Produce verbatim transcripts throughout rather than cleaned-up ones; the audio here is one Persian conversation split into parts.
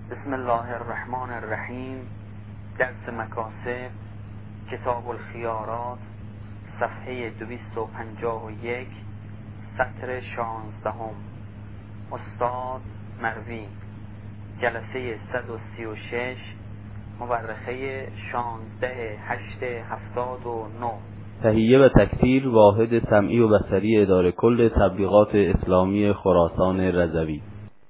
بسم الله الرحمن الرحیم. درس مکاسب، کتاب الخیارات، صفحه دویست و پنجاه و یک، سطر شانزدهم. استاد مروی، جلسه صد و سی و شش، مورخه شانزده هشت هفتاد و نه. تهیه و تکثیر واحد سمعی و بصری اداره کل تبلیغات اسلامی خراسان رضوی.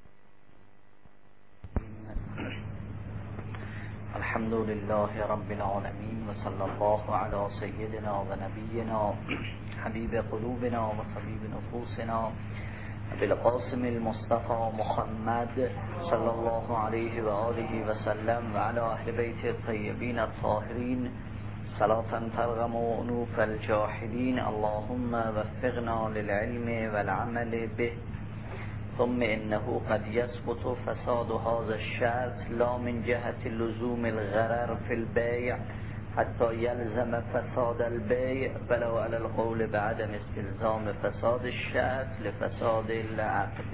الحمد لله رب العالمين وصلى الله على سيدنا ونبينا حبيب قلوبنا وطبيب نفوسنا بالقاسم المصطفى محمد صلى الله عليه وآله وسلم وعلى أهل بيت الطيبين الطاهرين صلاة ترغم أنوف الجاحدين. اللهم وفقنا للعلم والعمل به. ثم إنه قد يثبت فساد هذا الشرط لا من جهة لزوم الغرر في البيع حتى يلزم فساد البيع، ولو على القول بعدم استلزام فساد الشرط لفساد العقد.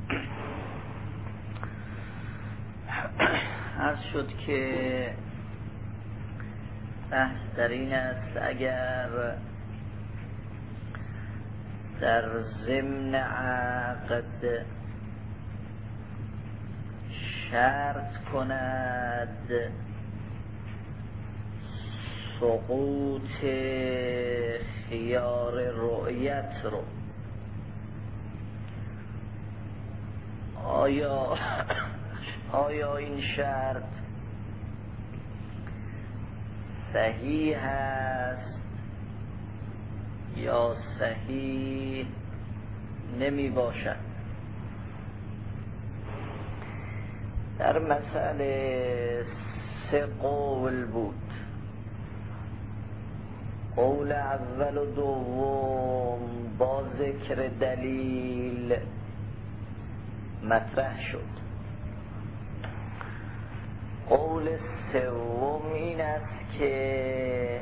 عرض شد که بحث در این است اگر در ضمن عقد شرط کند سقوط خیار رؤیت رو، آیا آیا این شرط صحیح است یا صحیح نمی باشد؟ در مسئله سه قول بود. قول اول و دوم با ذکر دلیل مطرح شد. قول سوم این است که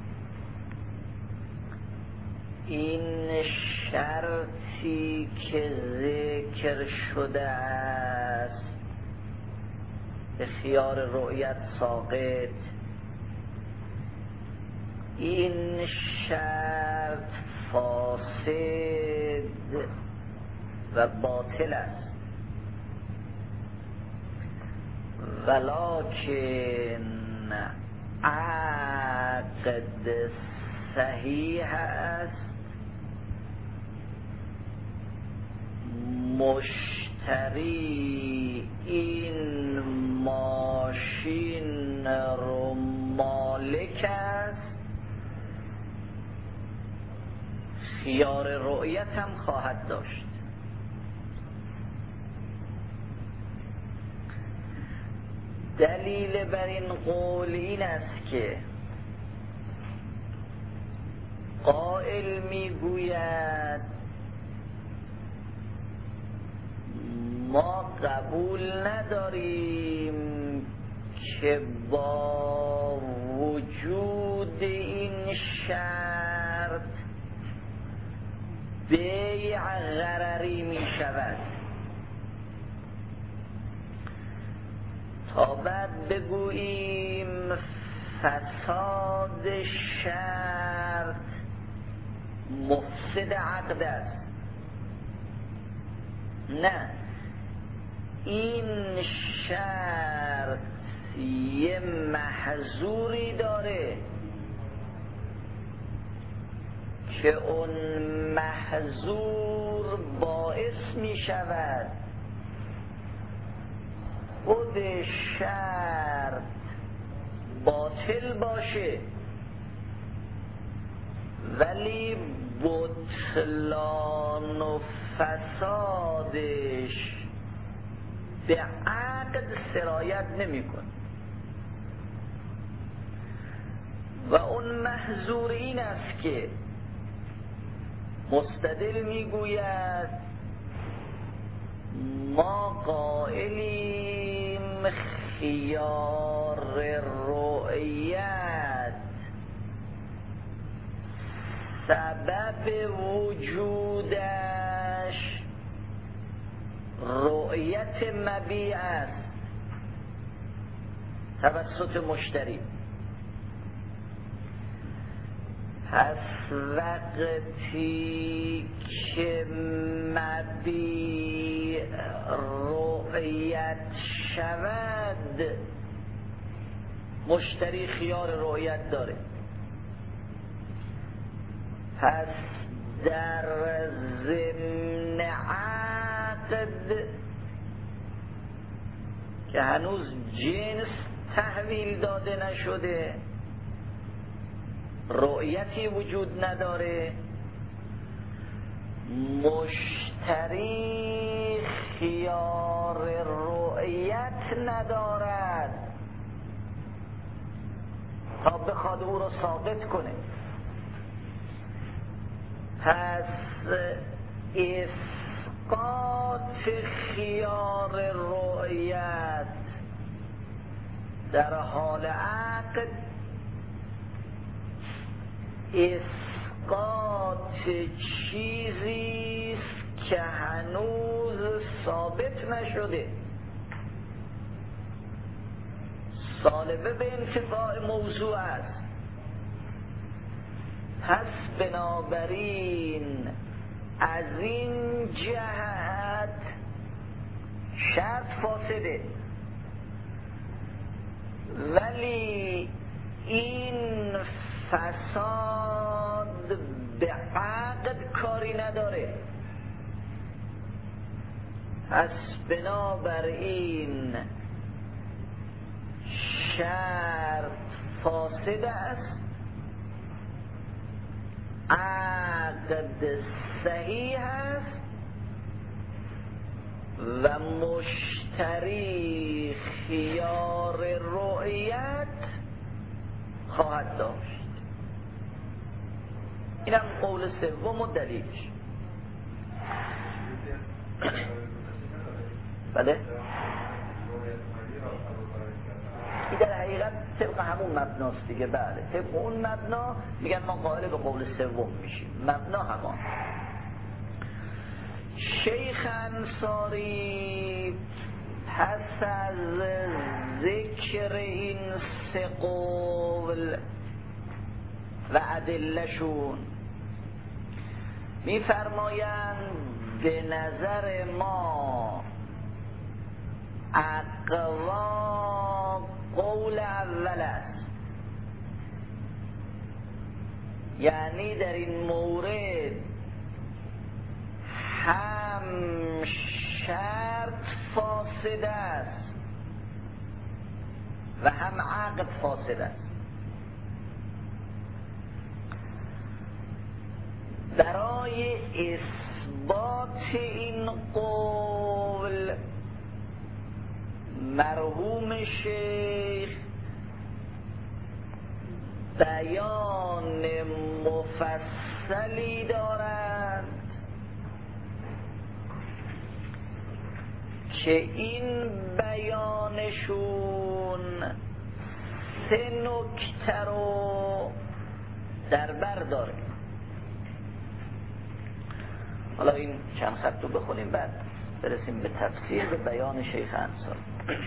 این شرطی که ذکر شده است به خیار رؤیت ساقط، این شرط فاسد و باطل است، ولکن عقد صحیح است. مشتری این ماشین رو مالک است، خیار رؤیت هم خواهد داشت. دلیل بر این قول این است که قائل میگوید ما قبول نداریم که با وجود این شرط بیع غرری می شود، تا بعد بگوییم فساد شرط مفسد عقد است. نه، این شرط یه محظوری داره که اون محظور باعث می شود خود شرط باطل باشه، ولی بطلان و فسادش به عقد سرایت نمی کن. و اون محظور این است که مستدل می گوید ما قائلیم خیار رؤیت سبب وجودش رؤیت مبیع است، توسط مشتری. پس وقتی که مبیع رؤیت شود مشتری خیار رؤیت داره. پس در ضمن عقد که هنوز جنس تحویل داده نشده، رؤیتی وجود نداره، مشتری خیار رؤیت ندارد تا بخواد او رو ثابت کنه. پس اسقاط خیار رؤیت در حال عقد اسقاط چیزی است که هنوز ثابت نشده، سالبه به انتفاع موضوع است. پس بنابراین از این جهت شرط فاسده، ولی این فساد به عقد کاری نداره. پس بنابراین شرط فاسد است، عقد صحیح است و مشتری خیار رؤیت خواهد داشت. اینم قول سوم و دلیلش. بله این در حقیقت طبق همون مبناست دیگه. بله طبق اون مبنا میگن ما قائل به قول سوم میشیم، مبنا همان. شیخ انصاری پس از ذکر این سه قول و ادله‌شون میفرمایند به نظر ما اقوا قول اول است، یعنی در این مورد هم شرط فاسد است و هم عقد فاسد است. برای اثبات این قول مرحوم شیخ بیان مفصلی دارند که این بیانشون سه نکته رو در بر داره. حالا این چند خط رو بخونیم بعد برسیم به تفسیر به بیان شیخ انصاری.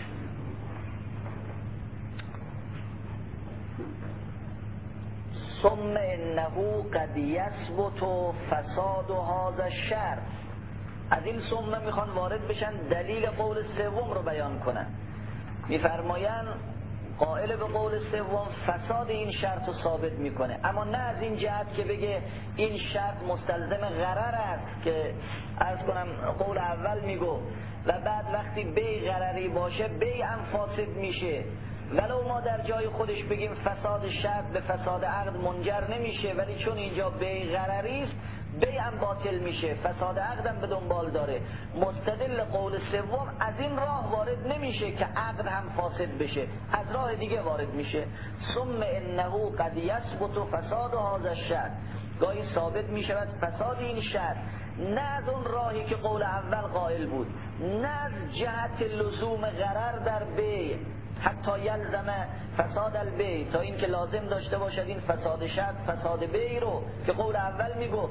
ثم انه قد یثبت فساد هذا الشرط. از این ثم میخوان وارد بشن دلیل قول سوم رو بیان کنن. میفرمایند قائل به قول سوم فساد این شرط رو ثابت میکنه، اما نه از این جهت که بگه این شرط مستلزم غرر است که عرض کنم قول اول میگو و بعد وقتی بیع غرری باشه بیع هم فاسد میشه. ولو ما در جای خودش بگیم فساد شرط به فساد عقد منجر نمیشه، ولی چون اینجا بیع غرری است بیع هم باطل میشه، فساد عقد هم به دنبال داره. مستدل قول سوم از این راه وارد نمیشه که عقد هم فاسد بشه، از راه دیگه وارد میشه. ثم انه قد یثبت فساد هذا الشرط، گاهی ثابت میشود فساد این شرط، نه از اون راهی که قول اول قائل بود، نه از جهت لزوم غرر در بیع حتی یلزم فساد البیع، تا این که لازم داشته باشد این فساد شرط فساد بیع رو که قول اول میگفت،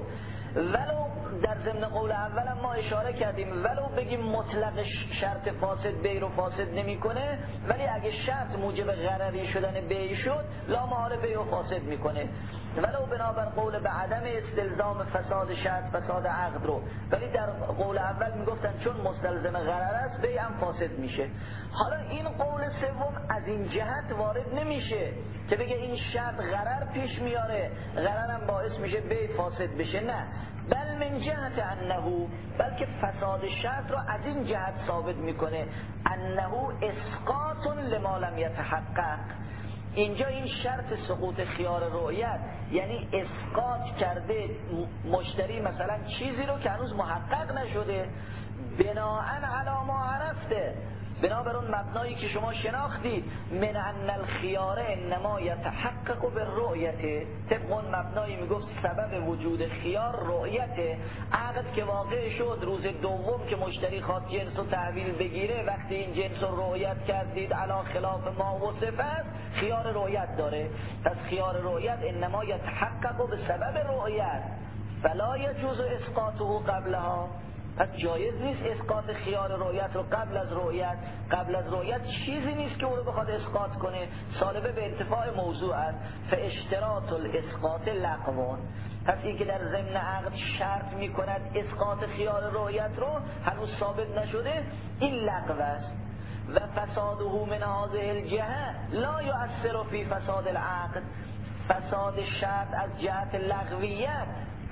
ولو در ضمن قول اول ما اشاره کردیم ولو بگیم مطلق شرط فاسد بی رو فاسد نمیکنه، ولی اگه شرط موجب غرری شدن بی شد لا محاله بی رو فاسد میکنه، ولو بنابر قول به عدم استلزام فساد شرط فساد عقد رو، ولی در قول اول میگفتن چون مستلزم غرر است بی هم فاسد میشه. حالا این قول سوم از این جهت وارد نمیشه که بگه این شرط غرر پیش میاره، غرر هم باعث میشه بی فاسد بشه، نه، بل من جهت انه، بلکه فساد شرط رو از این جهت ثابت میکنه انه اسقاط لما لم یتحقق. اینجا این شرط سقوط خیار رؤیت یعنی اسقاط کرده مشتری مثلا چیزی رو که هنوز محقق نشده، بناءً علی ما عرفته، بنابر اون مبنایی که شما شناختید، من ان الخیار انما یتحقق بالرؤیت، طبق اون مبنایی میگفت سبب وجود خیار رؤیت، عقد که واقع شد روز دوم که مشتری خواست جنس رو تحویل بگیره، وقتی این جنس رو رؤیت کردید علی خلاف ما وصف است، خیار رؤیت داره. پس خیار رؤیت انما یتحقق به سبب رؤیت فلا یجوز اسقاطه قبلها، پس جایز نیست اسقاط خیار رؤیت رو قبل از رؤیت. قبل از رؤیت چیزی نیست که او رو بخواد اسقاط کنه، سالبه به انتفاع موضوع است. فاشتراط الاسقاط لغو، پس این که در ضمن عقد شرط می کند اسقاط خیار رؤیت رو هنوز ثابت نشده، این لغو است. و فساده من هذه الجهه لا یؤثر فی فساد العقد، فساد شرط از جهت لغویت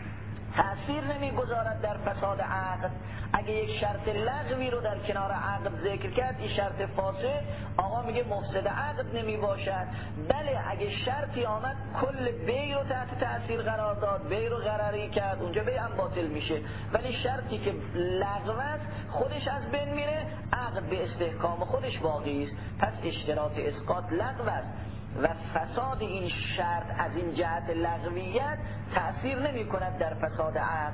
تأثیر نمیگذارد در فساد عقد. اگه یک شرط لغوی رو در کنار عقد ذکر کرد، این شرط فاسد، آقا میگه مفسد عقد نمی باشد. بله اگه شرطی آمد کل بی رو تحت تأثیر قرار داد، بی رو غرری کرد، اونجا بی هم باطل میشه، ولی شرطی که لغو است خودش از بین میره، عقد به استحکام خودش باقی است. پس اشتراط اسقاط لغو است و فساد این شرط از این جهت لغویت تأثیر نمی کند در فساد عقد.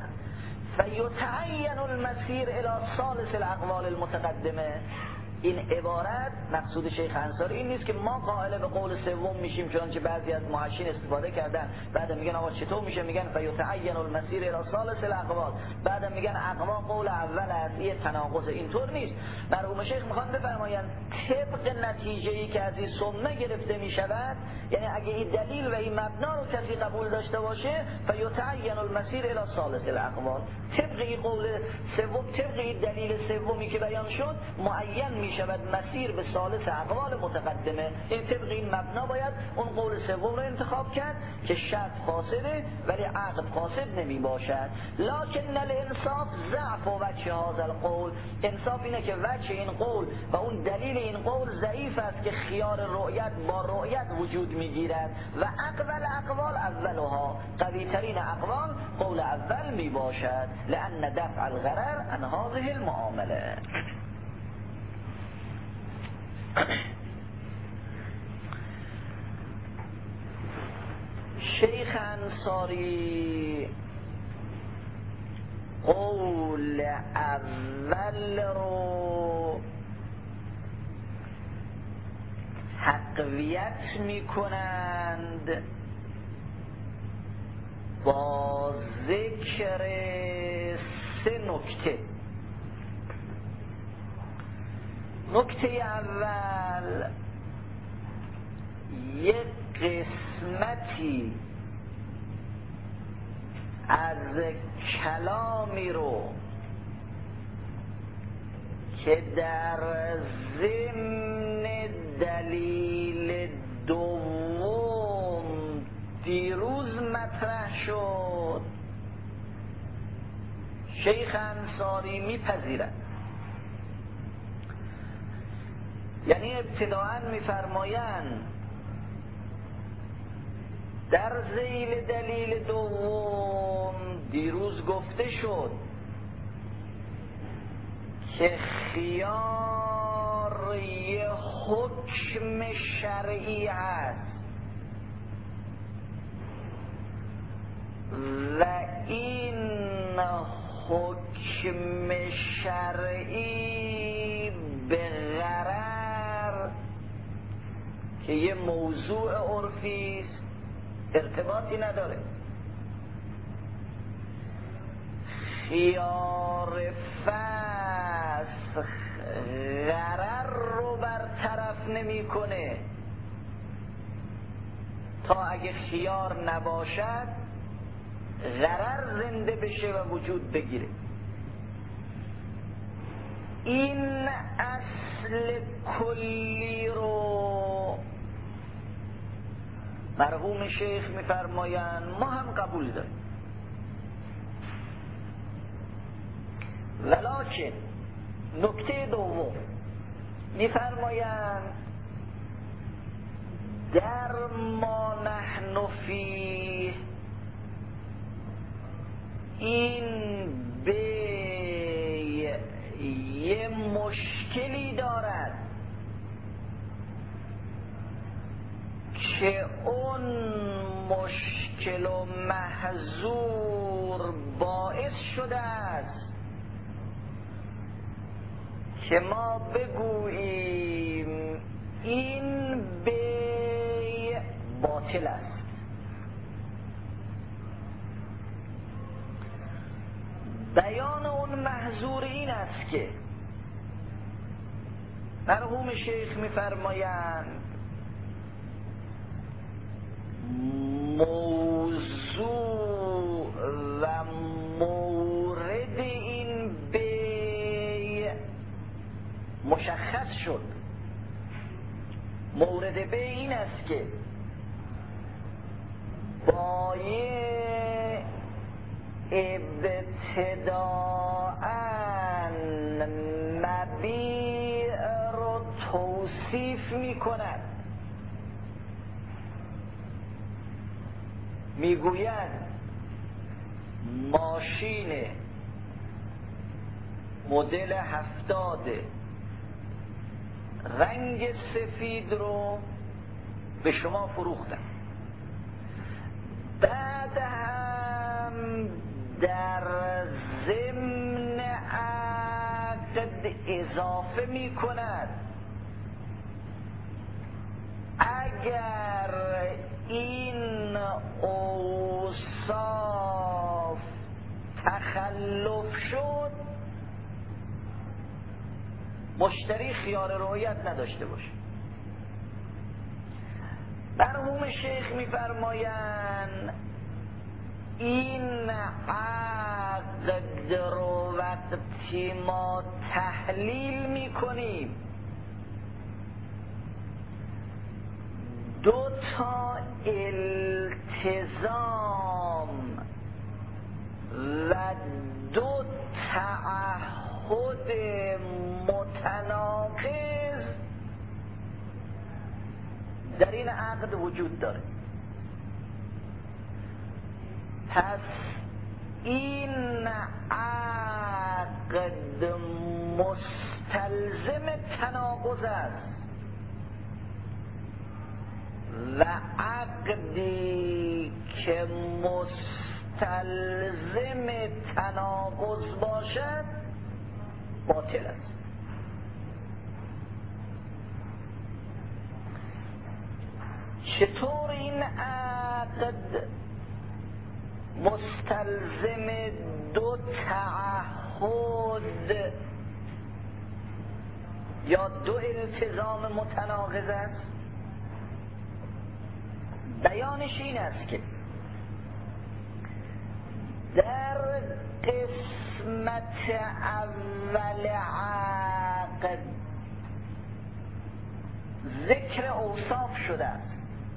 فیتعین المسیر الی ثالث الاقوال المتقدمه. این عبارت مقصود شیخ انصاری این نیست که ما قائل به قول سوم میشیم، چنانچه بعضی از محشین استفاده کردن، بعد میگن آقا چطور میشه، میگن فیتعین المسیر الی ثالث الاقوال، بعد میگن اقوا قول اول است، یه تناقض، اینطور نیست. مرحوم شیخ میخوان بفرمایند طبق نتیجه‌ای که از این سنه گرفته میشود، یعنی اگه این دلیل و این مبنا رو کسی قبول داشته باشه، فیتعین المسیر الی ثالث الاقوال، طبق این قول سوم، طبق این دلیل سومی که بیان شد، معین می شود مسیر به ثالث اقوال متقدمه. این طبق این مبنا باید اون قول سوم رو انتخاب کرد که شرط فاسده ولی عقد فاسد نمی باشد. لکن الانصاف ضعف و وجه هذا القول، انصاف اینه که وجه این قول و اون دلیل این قول ضعیف است که خیار رؤیت با رؤیت وجود می گیرد و اقوال اقوال اولها، قوی ترین اقوال قول اول می باشد، لأن دفع الغرر عن هذه المعامله. شیخ انصاری قول اول رو تقویت می کنند با ذکر سه نکته. نکته اول، یک قسمتی از کلامی رو که در ضمن دلیل دوم دیروز مطرح شد، شیخ انصاری میپذیرد. یعنی ابتداءً میفرمایند در ذیل دلیل دوم دیروز گفته شد که خیار یه حکم شرعی است و این حکم شرعی به غرر که یه موضوع عرفی است ارتباطی نداره. خیار فسخ غرر رو برطرف نمیکنه تا اگه خیار نباشد غرر زنده بشه و وجود بگیره. این اصل کلی رو مرحوم شیخ میفرمایند ما هم قبول داریم، ولکن نکته دوم میفرمایند در ما نحن فیه این به یه مشکلی دارد که اون مشکل و محظور باعث شده است که ما بگوییم این بیع باطل است. بیان اون محظور این است که مرحوم شیخ میفرمایند موضوع و مورد این بیع مشخص شد. مورد بیع این است که بایع ابتداءً مبیع رو توصیف می کند، می گوید ماشین مدل هفتاد رنگ سفید رو به شما فروختم. بعد هم در ضمن عقد اضافه می کند اگر این اوصاف تخلف شد مشتری خیار رعایت نداشته باشه. مرحوم شیخ میفرمایند این عقد رو وقتی ما تحلیل میکنیم دو تا التزام و دو تعهد متناقض در این عقد وجود داره. پس این عقد مستلزم تناقض است و عقدی که مستلزم تناقض باشد باطل است. چطور این عقد مستلزم دو تعهد یا دو التزام متناقض است؟ بیانش این است که در قسمت اول عقد ذکر اوصاف شده است.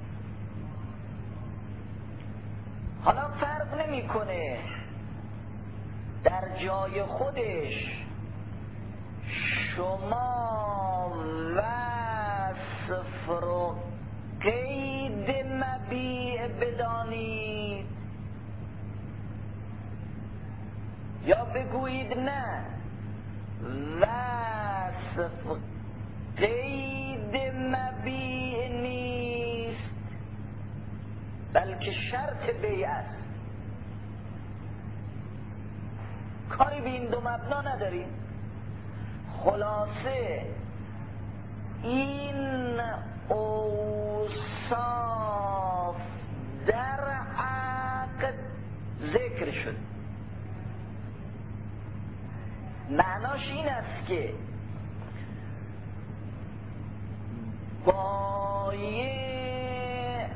حالا فرق نمیکنه در جای خودش شما وصف رو قید مبیع بدانید یا بگویید نه وصف قید مبیع نیست بلکه شرط بیع است. کاری به این دو مبنا نداریم. خلاصه این اوصاف در عقد ذکر شد. معناش این است که با یه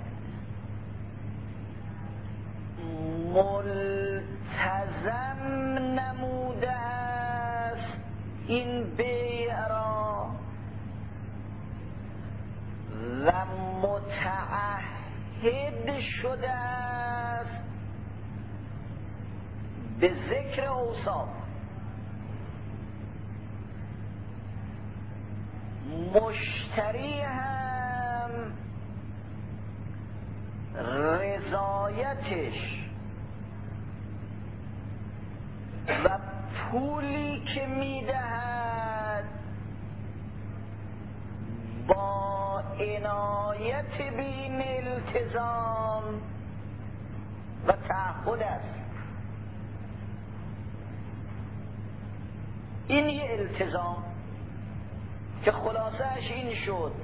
ملتزم نموده است این بیع را و متعهد شده است به ذکر اوصاف. مشتری هم رضایتش و پولی که میدهد با عنایت به این التزام و تعهد است. این یه التزام که خلاصهش این شد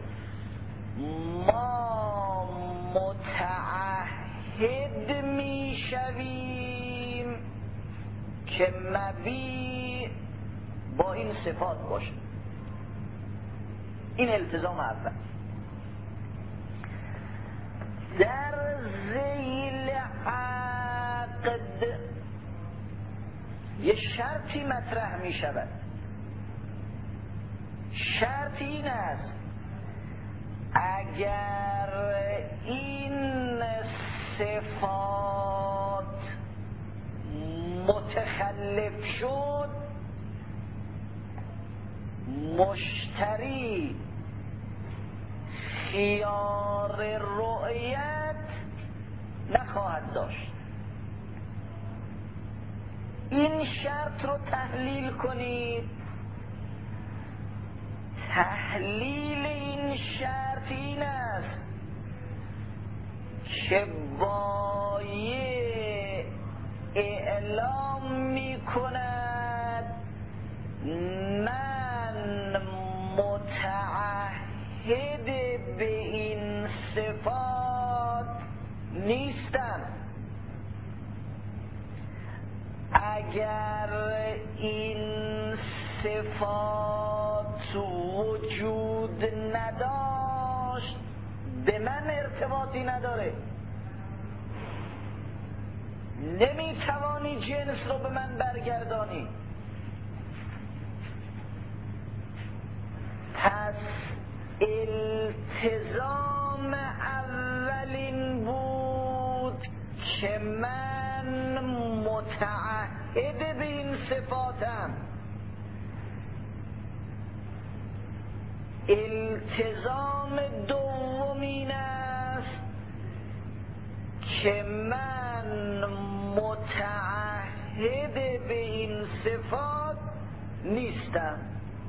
ما متعهد میشویم که مبیع با این صفات باشه. این التزام اول. در ذیل عقد یه شرطی مطرح می شود. شرط این است اگر این صفات متخلف شد مشتری خیار رؤیت نخواهد داشت. این شرط رو تحلیل کنید. تحلیل این شرط این است که با یه اعلام می کند من متعهد به این صفات نیستم. اگر این صفات وجود نداشت به من ارتباطی نداره. نمیتوانی جنس رو به من برگردانی. پس التزام اولین بود که من متعهد به این صفاتم. التزام دومین است که من متعهد به این صفات نیستم.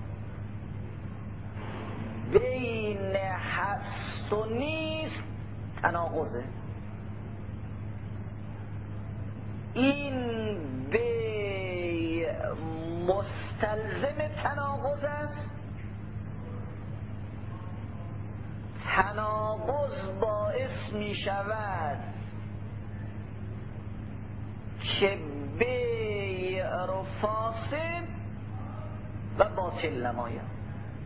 بین هست و نیست تناقضه. این به مستلزم تناقض است. تناقض باعث می شود که بیع رو فاسد و باطل نماید.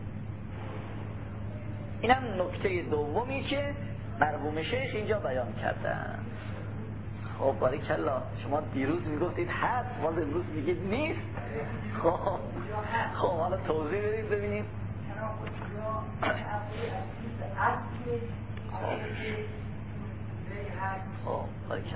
اینم نکته دومی که مرحوم شیخ اینجا بیان کردن. خب باریکلا، شما دیروز میگفتید هست، باز امروز میگید نیست. خب خب حالا توضیح بدید ببینید. خب باریکلا،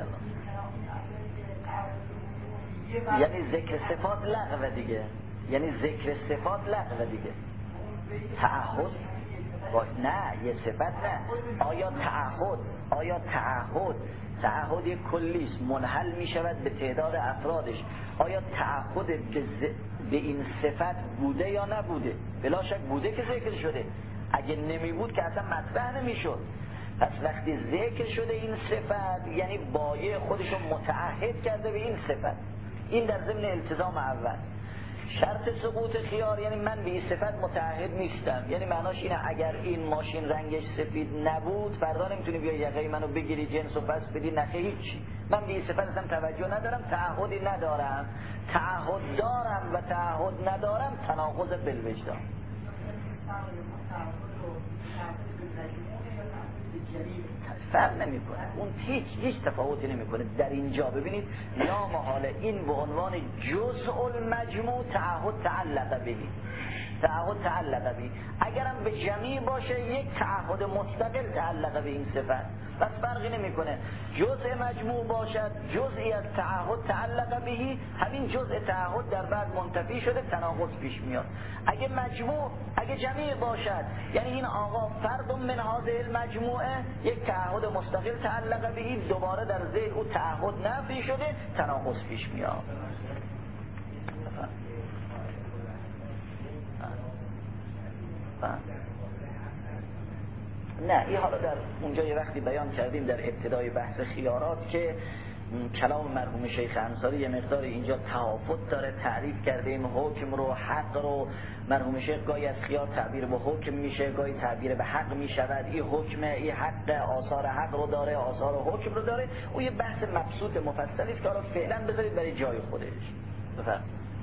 یعنی ذکر صفات لغو دیگه. یعنی ذکر صفات لغو دیگه. تعهد نه، یه صفت نه. آیا تعهد آیا تعهد تعهد یک کلیست منحل می شود به تعداد افرادش. آیا تعهد به, به این صفت بوده یا نبوده؟ بلا شک بوده که ذکر شده. اگه نمی بود که اصلا مطرح نمی شد. پس وقتی ذکر شده این صفت یعنی بایع خودشو متعهد کرده به این صفت. این در ضمن التزام اول. شرط سقوط خیار یعنی من به این صفت متعهد نیستم. یعنی معناش اینه اگر این ماشین رنگش سفید نبود فردا نمیتونی بیای یقه منو بگیری جنس و پس بدی، نخه هیچی. من به این صفتم توجه ندارم، تعهدی ندارم. تعهد دارم و تعهد ندارم تناقض بالوجدان. فرق نمیکنه، اون هیچ هیچ تفاوتی نمیکنه. در اینجا ببینید لا محاله این به عنوان جزء المجموع تعهد تعلق بهی، تعهد تعلق بهی. اگرم به جمیع باشه یک تعهد مستقل تعلق به این صفت، بس فرقی نمیکنه. جزء مجموع باشد، جزئی از تعهد تعلق بهی، همین جزء تعهد در بعد منتفی شده، تناقض پیش میاد. اگه مجموع، اگه جمیع باشد، یعنی این آقا فرد من هذه المجموعه، یک تعهد مستقل تعلق بهی، دوباره در ذهن او تعهد نفی شده، تناقض پیش میاد. نه این حالا در اونجا یه وقتی بیان کردیم در ابتدای بحث خیارات که کلام مرحوم شیخ انصاری یه مقدار اینجا تفاوت داره. تعریف کردیم حکم رو، حق رو. مرحوم شیخ گاهی از خیار تعبیر به حکم میشه، گاهی تعبیر به حق میشود. این حکمه، این حق، آثار حق رو داره، آثار حکم رو داره. او یه بحث مبسوط مفصلی است که حالا فعلا بذارید برای جای خودش. بفرمایید.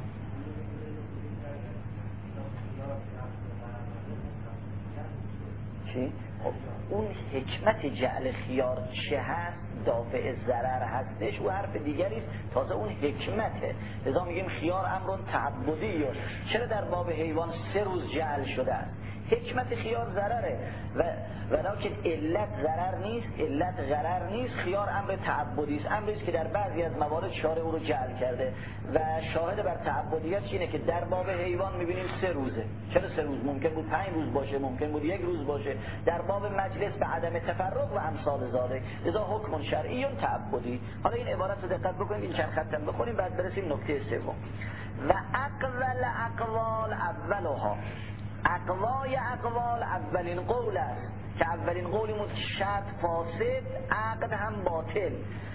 چی؟ اون حکمت جعل خیار چه هست؟ دافع ضرر هستش و حرف دیگری است. تازه اون حکمته. لذا میگیم خیار امر تعبدی. چرا در باب حیوان سه روز جعل شده است؟ حکمت خیار ضرره و ولکن علت ضرر نیست، علت غرر نیست. خیار امر تعبدی است، امری است که در بعضی از موارد شارع او رو جعل کرده و شاهد بر تعبدیت اینه که در باب حیوان میبینیم سه روزه. چرا سه روز؟ ممکن بود پنج روز باشه، ممکن بود یک روز باشه. در باب مجلس به عدم تفرق و امثال ذالک، لذا حکم شرعی تعبدی. حالا این عبارت رو دقت بکنید، این چند خطم بخونیم بعد برسیم نکته سوم. و اقوال اقوال اولها، اقوای اقوال اولین قول است که اولین قولی بود شرط فاسد، عقد هم باطل.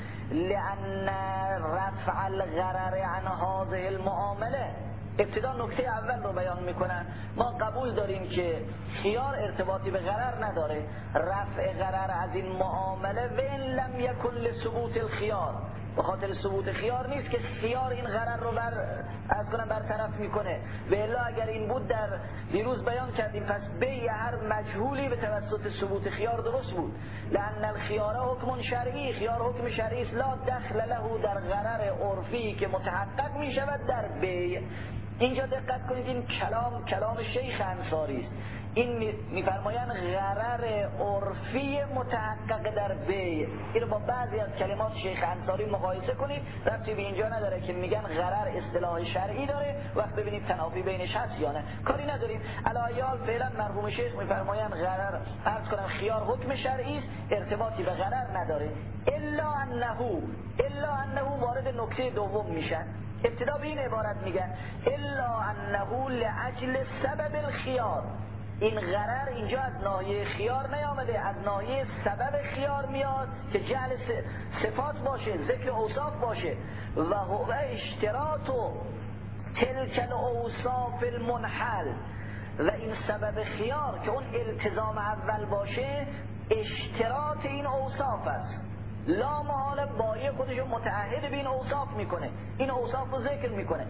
لأن رفع الغرر عن هذه المعامله. ابتدا نکته اول رو بیان میکنن. ما قبول داریم که خیار ارتباطی به غرر نداره، رفع غرر از این معامله و ان لم یکن لثبوت الخیار، به خاطر ثبوت خیار نیست که خیار این غرر رو بر از کنم برطرف میکنه. و الا اگر این بود در دیروز بیان کردیم، پس بیع هر مجهولی به توسط ثبوت خیار درست بود. لأن الخیار حکم شرعی، خیار حکم شرعی است، لا دخل له در غرر عرفی که متحقق میشود در بیع. اینجا دقت کنید، این کلام کلام شیخ انصاری است. این میفرمایند غرر عرفی متحقق در بیع. این رو با بعضی از کلمات شیخ انصاری مقایسه کنید، ربطی به اینجا نداره که میگن غرر اصطلاح شرعی داره، وقت ببینید تنافی بینش هست یا نه، کاری نداریم. علایال فعلا مرحوم شیخ میفرمایند غرر، عرض کنم خیار حکم شرعی است، ارتباطی به غرر نداره. الا انه الا انه وارد نکته دوم میشن. ابتدا به این عبارت میگن الا انه لعجل سبب الخیار. این غرر اینجا از ناحیه خیار نیامده، از ناحیه سبب خیار میاد که جعل صفات باشه، ذکر اوصاف باشه. و هو اشتراط تلک الاوصاف المنحل. و این سبب خیار که اون التزام اول باشه، اشتراط این اوصاف است. لا محاله بایع خودشو متعهد به این اوصاف میکنه، این اوصاف رو ذکر میکنه.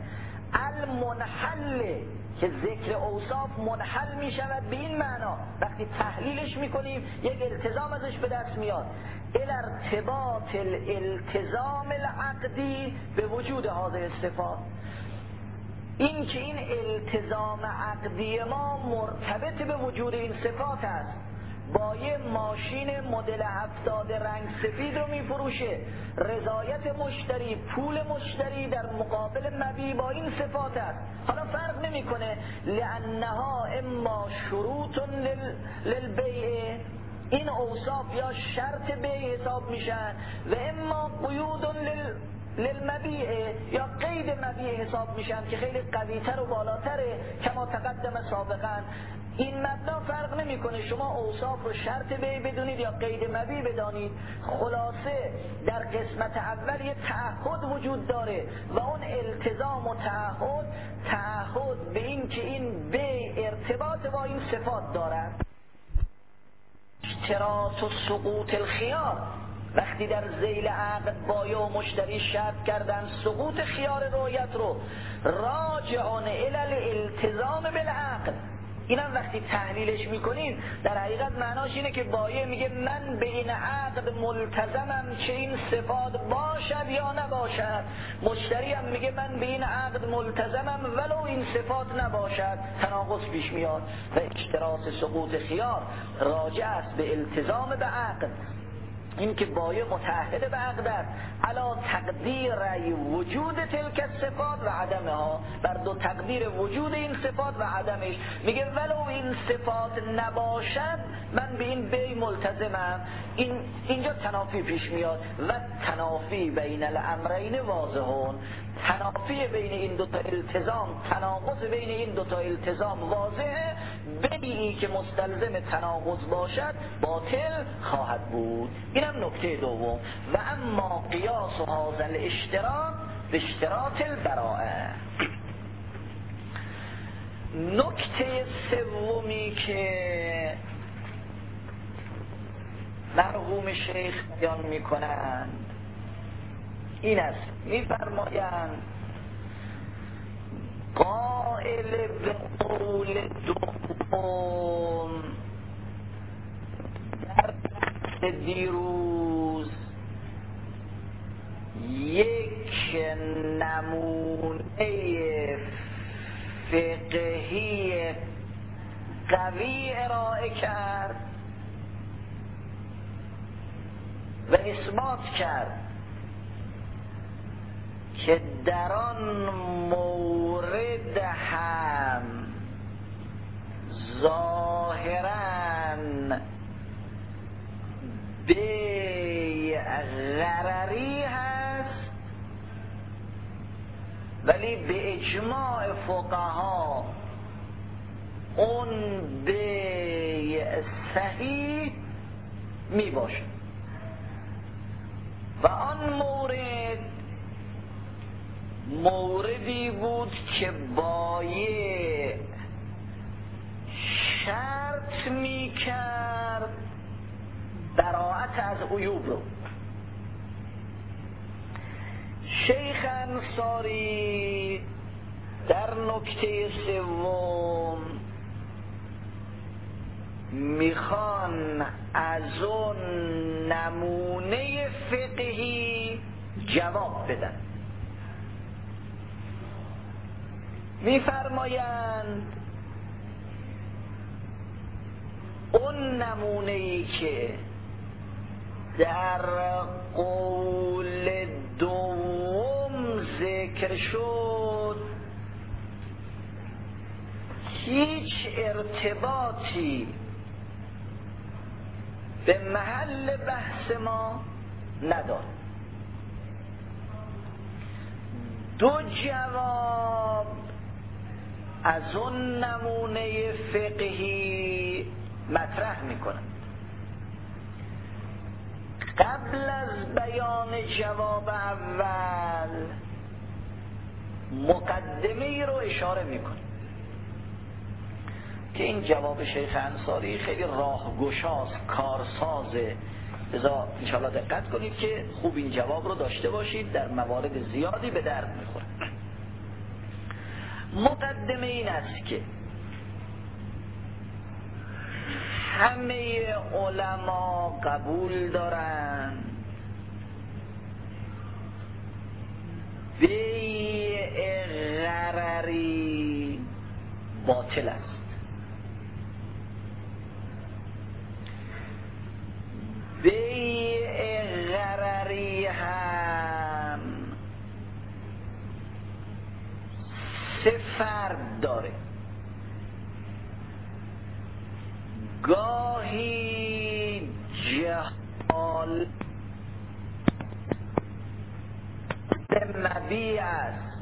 المنحل که ذکر اوصاف منحل میشود به این معنا، وقتی تحلیلش میکنیم یک التزام ازش به دست میاد. الارتباط الالتزام العقدی به وجود هذه الصفات. این که این التزام عقدی ما مرتبط به وجود این صفات است. با یه ماشین مدل هفتاد رنگ سفید رو میفروشه، رضایت مشتری، پول مشتری در مقابل مبیع با این صفات است. حالا فرق نمیکنه، لانها اما شروط لل... للبیع، این اوصاف یا شرط بیع حساب میشن، و اما قیود لل... للمبیع یا قید مبیع حساب میشن که خیلی قویتر و بالاتره، کما تقدم سابقا. این مبنا فرق نمیکنه شما اوصاف رو شرط بیع بدونید یا قید مبیع بدانید. خلاصه در قسمت اول یه تعهد وجود داره و اون التزام و تعهد تعهد به این که این بیع ارتباط با این صفات دارد. اشتراط و سقوط الخیار، وقتی در ذیل عقد بایع و مشتری شرط کردن سقوط خیار رؤیت رو راجعون الی الالتزام بالعقد، اینم وقتی تحلیلش میکنیم در حقیقت معناش اینه که بایع میگه من به این عقد ملتزمم چه این صفات باشد یا نباشد، مشتری هم میگه من به این عقد ملتزمم ولو این صفات نباشد، تناقض پیش میاد و اشتراط سقوط خیار راجع است به التزام به عقد. این که بایع متعهد به عقد است علا تقدیر وجود تلک الصفات و عدمها، بر دو تقدیر وجود این صفات و عدمش، میگه ولو این صفات نباشد من به این بی ملتزمم. این اینجا تنافی پیش میاد و تنافی بین الامرین واضحون، تنافی بین این دو تا التزام، تناقض بین این دو تا التزام واضحه، بیعی که مستلزم تناقض باشد باطل خواهد بود. اینم نکته دوم. و اما قیاس و هذا الاشتراط به اشتراط البراءه. نکته سومی که مرحوم شیخ بیان میکنند این است، میفرمایند قائل به قول دوم در دیروز یک نمونه فقهی قوی ارائه کرد و اثبات کرد که در آن مورد هم ظاهراً بیع غرری هست، ولی به اجماع فقها اون بیع صحیح می باشه و آن مورد موردی بود که بایع شرط می کرد براءت از عیوب رو. شیخ انصاری در نکته سوم میخوان از اون نمونه فقهی جواب بدن. میفرمایند اون نمونه‌ای که در قول دوم ذکر شد هیچ ارتباطی به محل بحث ما ندارد. دو جواب از اون نمونه فقهی مطرح میکنند. قبل از بیان جواب اول مقدمه ای رو اشاره میکنه که این جواب شیخ انصاری خیلی راهگشاست، کارسازه، لذا انشاءالله دقت کنید که خوب این جواب رو داشته باشید، در موارد زیادی به درد میخوره. مقدمه این است که همه علما قبول دارند بیع غرری باطل است. بیع غرری هم سه فرد داره. گاهی جهال مبیع است،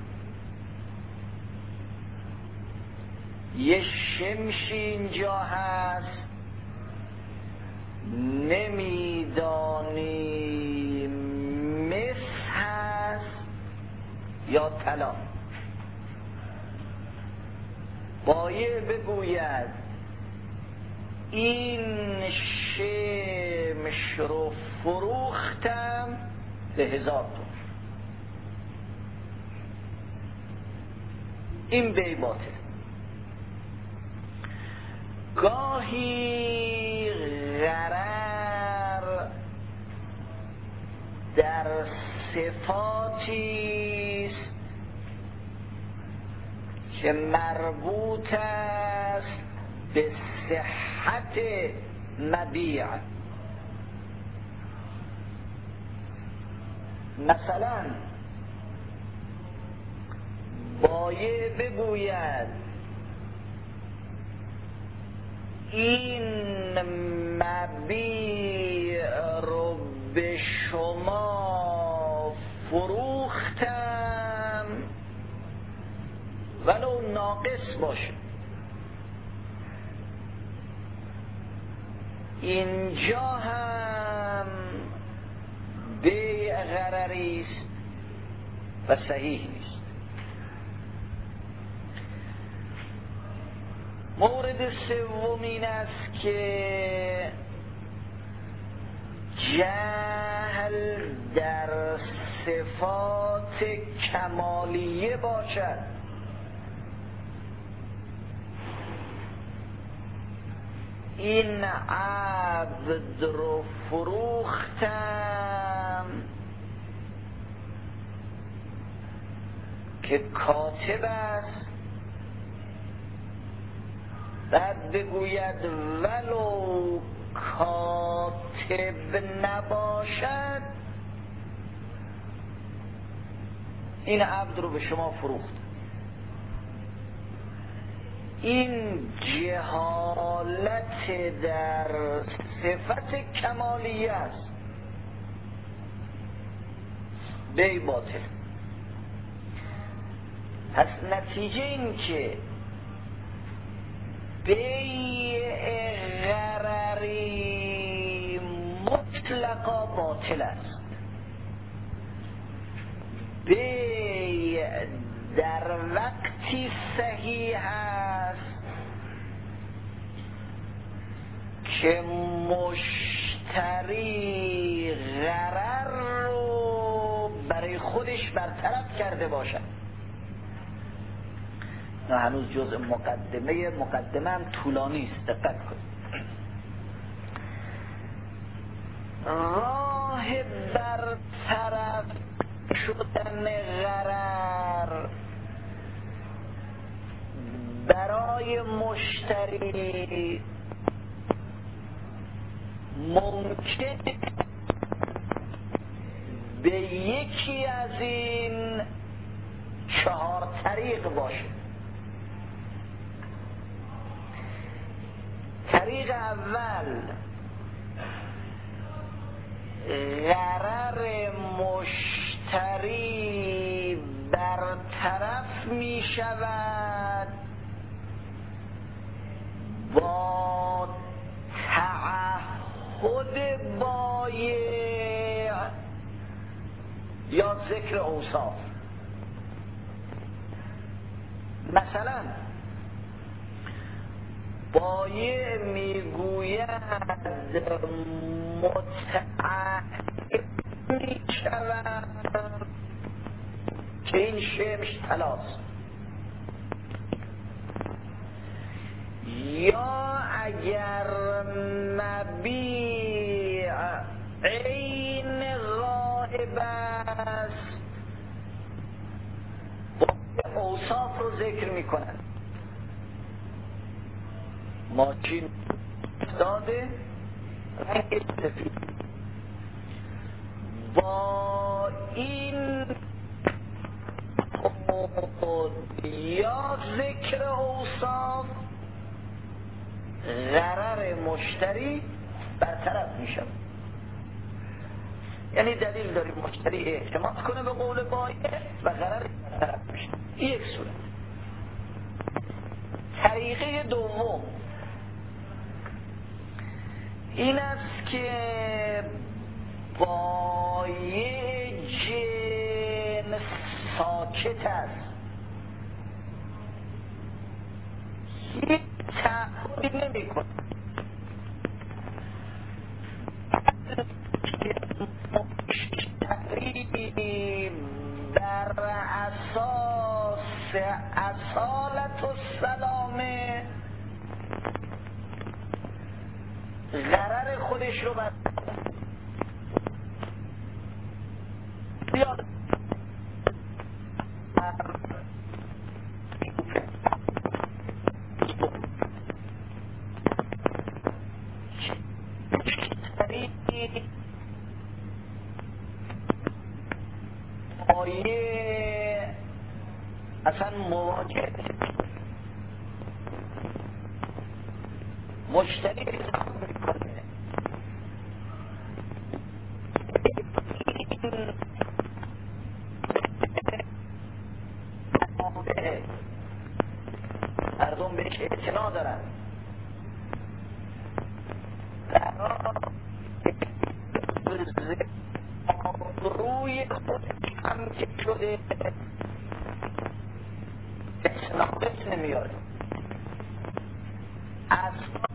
یه شمشی اینجا هست نمیدانی مس هست یا طلا، بایع بگوید این شمش روبش رو فروختم به هزار تومان. این بی باطل. گاهی غرر در صفاتی است که مربوط است به صحت مبیع. مثلا بایع بگوید این مبیع رو به شما فروختم ولو ناقص باشه. اینجا هم بیع غرری است و صحیح نیست. مورد سوم این است که جهل در صفات کمالیه باشد. این عبد رو فروختم که کاتب است، بعد بگوید ولو کاتب نباشد این عبد رو به شما فروخت. این جهالت در صفت کمالیه است، بی باطل. پس نتیجه این که بیع غرری مطلقا باطل است. بیع در وقتی صحیح است که مشتری غرر رو برای خودش برطرف کرده باشد. نه هنوز جزء مقدمه مقدمه هم طولانی است، دقت کنید. راه برطرف شدن غرر برای مشتری ممکن به یکی از این چهار طریق باشه. طریق اول، غرر مشتری برطرف می شود با تعهد بایع یا ذکر اوصاف. مثلا بایع میگوید متعهد می شود که این شمش طلاست، یا اگر مبیع عین غائب است اوصاف رو ذکر می کنند. ماشین داده رنگ سفید، با این یا ذکر اوصاف غرر مشتری برطرف می شود. یعنی دلیل داریم مشتری اعتماد کنه به قول بایع و غرر برطرف میشه. یک صورت. طریقه دوم این است که بایع جنس ساکت است، هیچ تعهدی نمی کنه، اساس اصالت السلامه غرر خودش رو بر بیاد مایه اصلا مواجه مشتری میکنه مردم بهش اعتنا دارن روی خود هم که شده اصلاحات نمیاره اصلا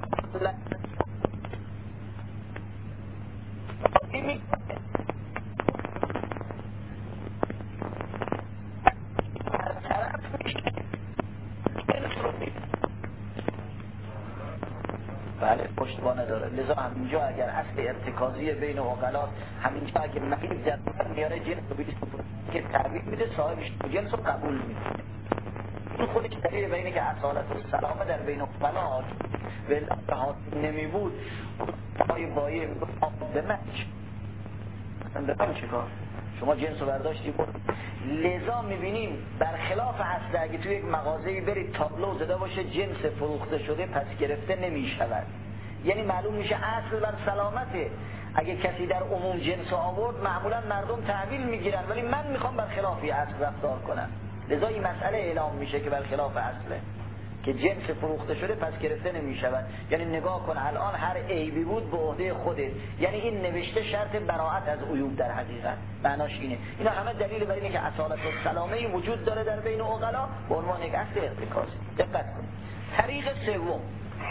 بله پشتوانه داره. لذا همینجا اگر اصل ارتکازی بین عقلا همینجا اگر مریض در میاره جنس رو بیدیست که تعبیر میده صاحبش جنس رو قبول میده. این خودش دلیل بینه که اصالت و سلامه در بین عقلا به حاصل نمی بود پای بایه به مچ مثلا به من چیکار شما جنس رو برداشتی بود. لذا میبینیم برخلاف اصل اگه توی یک مغازه‌ای برید تابلو زده باشه جنس فروخته شده پس گرفته نمیشود، یعنی معلوم میشه اصل بر سلامته. اگه کسی در عموم جنس آورد معمولا مردم تحویل میگیرن، ولی من میخوام برخلافی اصل رفتار کنم. لذا این مسئله اعلام میشه که برخلاف اصله که جنس فروخته شده پس گرفته نمیشود. یعنی نگاه کن الان هر عیبی بود به عهده خودت، یعنی این نوشته شرط براءت از عیوب در حقیقت معناش اینه. اینا همه دلیل بر اینه که اصالت و سلامه وجود داره در بین عقلا به عنوان یک اصل ارتکازی. دقت کنید. طریق سوم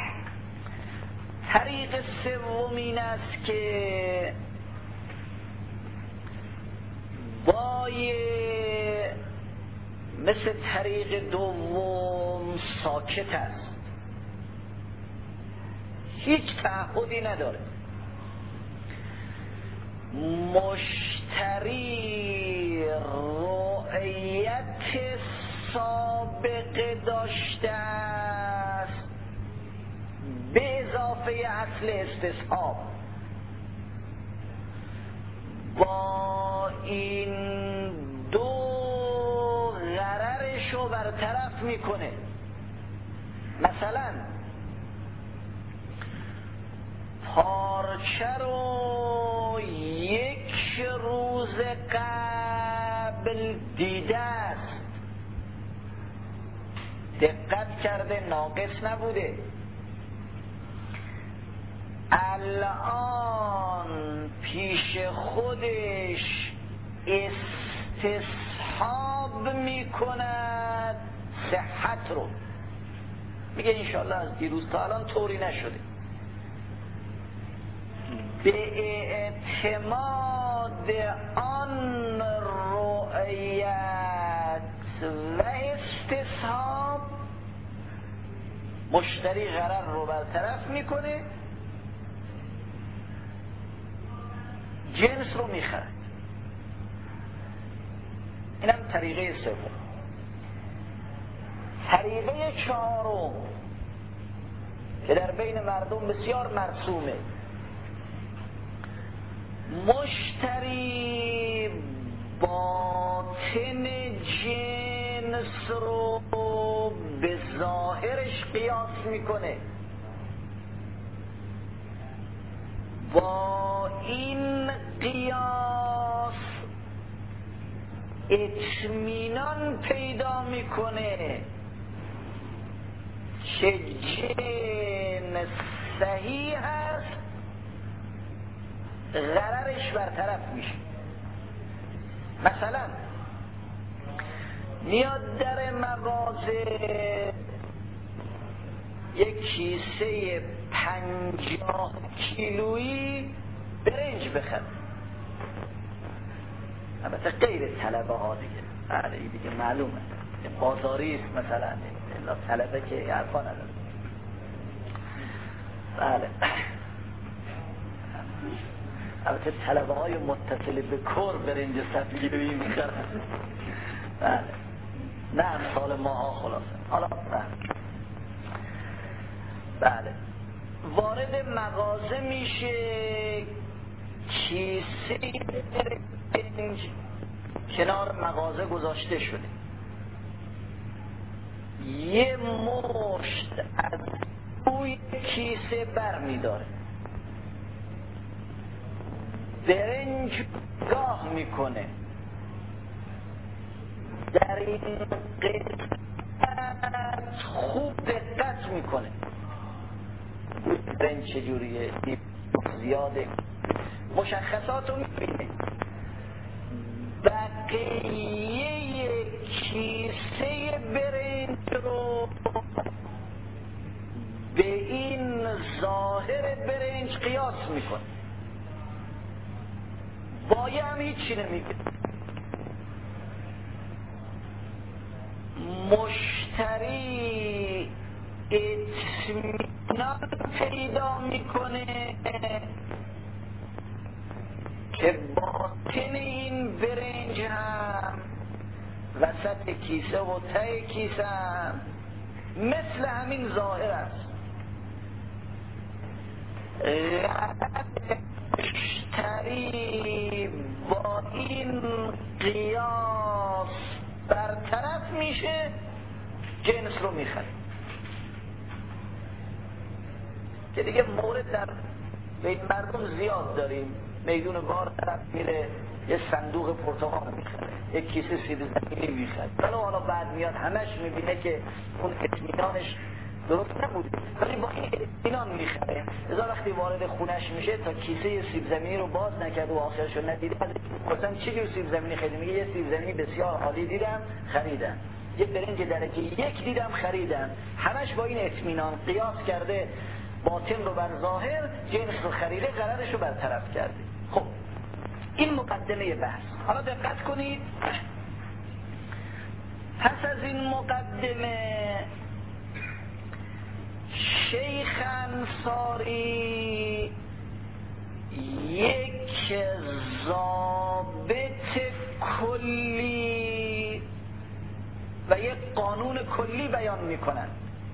طریق سوم این است که بایه مثل طریق دوم ساکت است، هیچ تعهدی نداره. مشتری رؤیت سابقه داشته است به اضافه اصل استصحاب. با این دو غررشو برطرف میکنه. مثلا پارچه رو یک روز قبل دیده است، دقت کرده، ناقص نبوده. الان پیش خودش استصحاب میکند صحت رو، میگه انشاءالله از دیروز تا الان طوری نشده. به اعتماد آن رؤیت و استصحاب مشتری غرر رو برطرف میکنه، جنس رو میخرد. اینم طریقه سوم. طریقه چهارم که در بین مردم بسیار مرسومه، مشتری باطن جنس رو به ظاهرش قیاس میکنه. با این قیاس اطمینان پیدا میکنه که جنس صحیح هست، غررش برطرف میشه. مثلا میاد در مغازه یک کیسه پنجاه کیلویی برنج بخره، البته غیر طلبه ها دیگه، بله این دیگه معلومه بازاری است مثلا الا طلبه که حرفا نداره. بله البته طلبه های متصل به کور برنج سبزی میخورن. بله نه امثال ماها خلاصه. حالا بله بله وارد مغازه میشه، کیسه برنج کنار مغازه گذاشته شده، یه مشت از روی کیسه بر میداره، برنج گاه میکنه، در این قسمت خوب دقت میکنه برنج چجوریه، زیاده، مشخصات رو میبینه، بقیه کیسه برنج رو به این ظاهر برنج قیاس میکنه، بایه هم هیچی نمیگه. مشتری اطمینان پیدا میکنه که باطن این برنج هم وسط کیسه و ته کیسه هم مثل همین ظاهر است. مشتری با این قیاس برطرف میشه، جنس رو میخره. که دیگه مورد در بین مردم زیاد داریم، میدون بار طرف میره یه صندوق پرتقال میخره، یک کیسه سیب زمینی میخره، ولی حالا بعد میاد همش میبینه که اون اطمینانش درست نبوده، ولی با این اطمینان میخره. ازا وقتی وارد خونش میشه تا کیسه سیب زمینی رو باز نکرد و آخرشو ندیده، مثلا چی جور سیب زمینی خیلی؟ میگه یه سیب زمینی بسیار عالی دیدم خریدم، یه برنج درجه یک دیدم خریدم. همش با این اطمینان قیاس کرده باطن رو بر ظاهر، جنس رو خریده، قرارش رو برطرف کرده. خب این مقدمه بحث. حالا دقت کنید، پس از این مقدمه شیخ انصاری یک ضابط کلی و یک قانون کلی بیان میکنند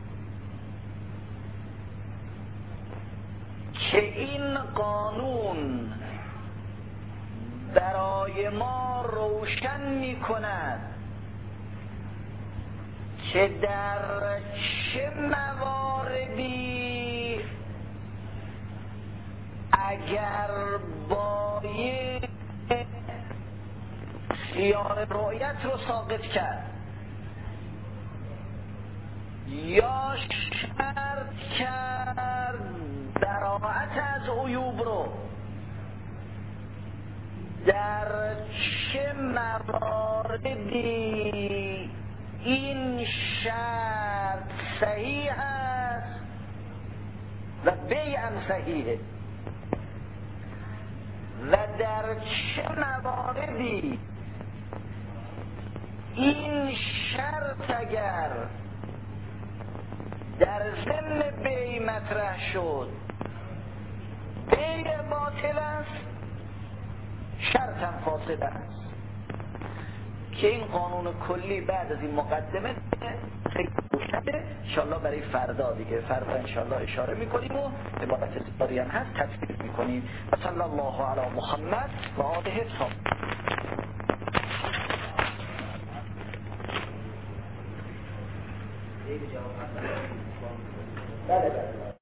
که این قانون برای ما روشن میکند که در چه مواردی اگر باید خیار رؤیت رو ساقط کرد یا شرط کرد براءت از عیوب رو، در چه مواردی این شرط صحیح است و بیعم صحیحه و در چه مواردی این شرط اگر در ضمن بیع مطرح شد بیع باطل است، شرط هم فاسد است. که این قانون کلی بعد از این مقدمه خیلی روشنه، انشاءالله برای فردا دیگه، فردا انشاءالله اشاره میکنیم و عبارت زیادی هم هست تفصیل میکنیم. و صلی الله علی محمد و آله الطاهرین.